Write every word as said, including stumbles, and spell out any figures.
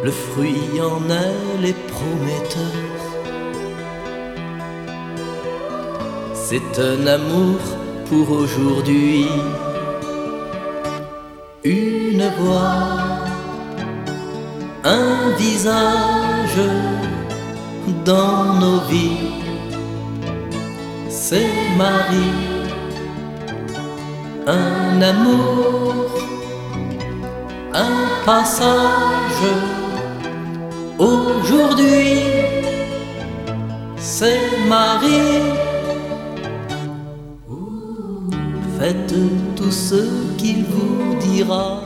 le fruit en elle est prometteur. C'est un amour pour aujourd'hui, une voix, un visage dans nos vies. C'est Marie, un amour, un passage. Aujourd'hui, c'est Marie. Faites tout ce qu'il vous dira.